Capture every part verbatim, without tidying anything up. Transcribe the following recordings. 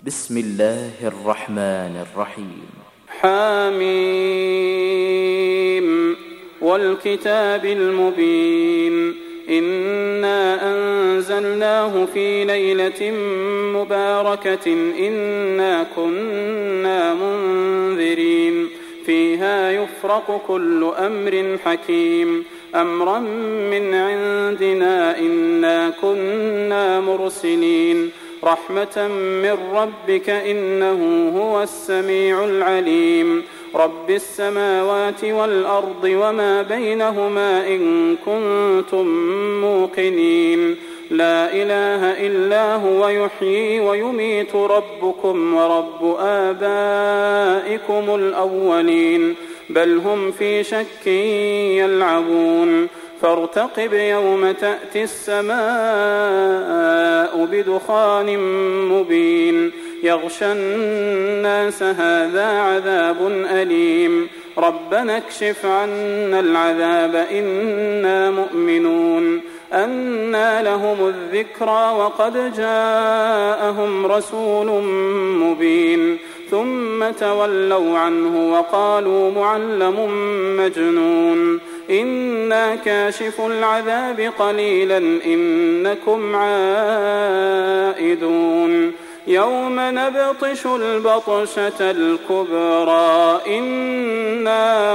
بسم الله الرحمن الرحيم. حميم والكتاب المبين إنا أنزلناه في ليلة مباركة إنا كنا منذرين فيها يفرق كل أمر حكيم أمرا من عندنا إنا كنا مرسلين رحمة من ربك إنه هو السميع العليم رب السماوات والأرض وما بينهما إن كنتم موقنين لا إله إلا هو يحيي ويميت ربكم ورب آبائكم الأولين بل هم في شك يلعبون فارتقب يوم تأتي السماء بدخان مبين يغشى الناس هذا عذاب أليم ربنا اكشف عنا العذاب إنا مؤمنون أنى لهم الذكرى وقد جاءهم رسول مبين ثم تولوا عنه وقالوا معلم مجنون إنا كاشف العذاب قليلا إنكم عائدون يوم نبطش البطشة الكبرى إنا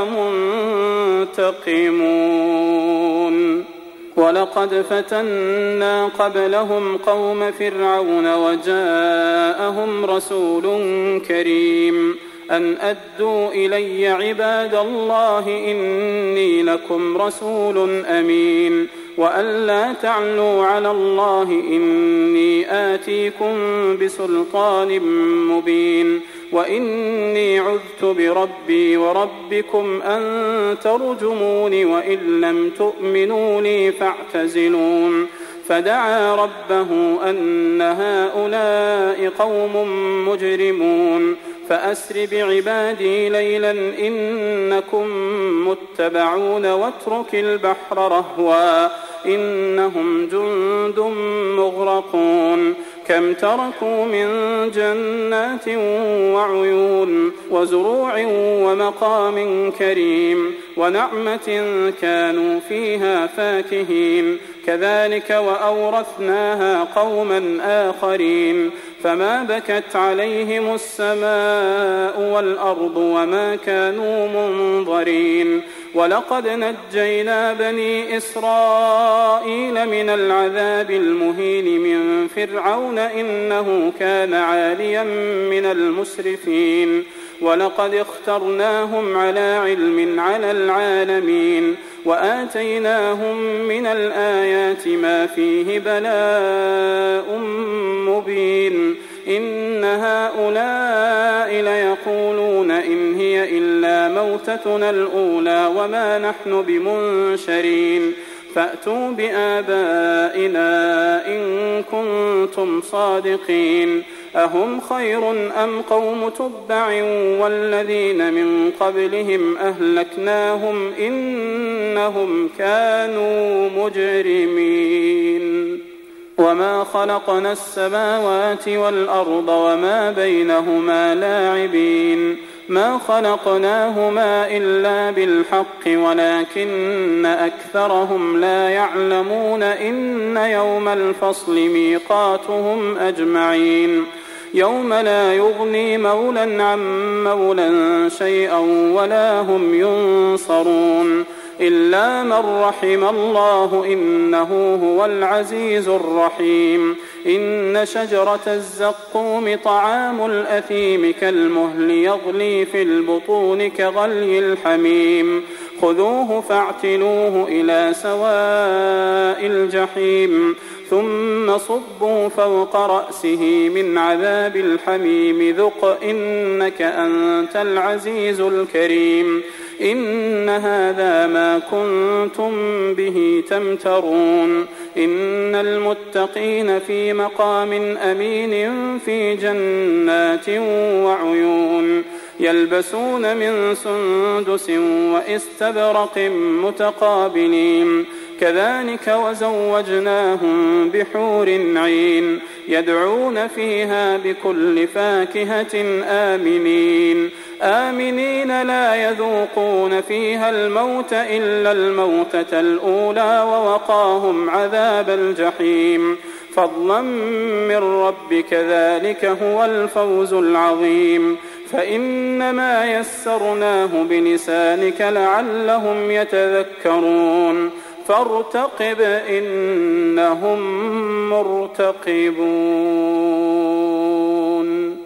منتقمون ولقد فتنا قبلهم قوم فرعون وجاءهم رسول كريم أن أدوا إلي عباد الله إني لكم رسول أمين وأن لا تعلوا على الله إني آتيكم بسلطان مبين وإني عذت بربي وربكم أن ترجمون وإن لم تؤمنوا لي فاعتزلون فدعا ربه أن هؤلاء قوم مجرمون فأسر بعبادي ليلا إنكم متبعون واترك البحر رهوا إنهم جند مغرقون كم تركوا من جنات وعيون وزروع ومقام كريم ونعمة كانوا فيها فاكهين كذلك وأورثناها قوما آخرين فما بكت عليهم السماء والأرض وما كانوا منظرين ولقد نجينا بني إسرائيل من العذاب المهين من فرعون إنه كان عاليا من المسرفين ولقد اخترناهم على علم على العالمين وآتيناهم من الآيات ما فيه بلاء مبين إن هؤلاء ليقولون إن هي إلا موتتنا الأولى وما نحن بمنشرين فأتوا بآبائنا إن كنتم صادقين أهم خير أم قوم تبع والذين من قبلهم أهلكناهم إنهم كانوا مجرمين وما خلقنا السماوات والأرض وما بينهما لاعبين ما خلقناهما إلا بالحق ولكن أكثرهم لا يعلمون إن يوم الفصل ميقاتهم أجمعين يوم لا يغني مولى عن مولى شيئا ولا هم ينصرون إلا من رحم الله إنه هو العزيز الرحيم إن شجرة الزقوم طعام الأثيم كالمهل يغلي في البطون كغلي الحميم خذوه فاعتلوه إلى سواء الجحيم ثم صبوا فوق رأسه من عذاب الحميم ذق إنك أنت العزيز الكريم إن هذا ما كنتم به تمترون إن المتقين في مقام أمين في جنات وعيون يلبسون من سندس وإستبرق متقابلين كذلك وزوجناهم بحور عين يدعون فيها بكل فاكهة آمنين آمنين لا يذوقون فيها الموت إلا الموتة الأولى ووقاهم عذاب الجحيم فضلا من ربك ذلك هو الفوز العظيم فإنما يسرناه بلسانك لعلهم يتذكرون فارتقب إنهم مرتقبون.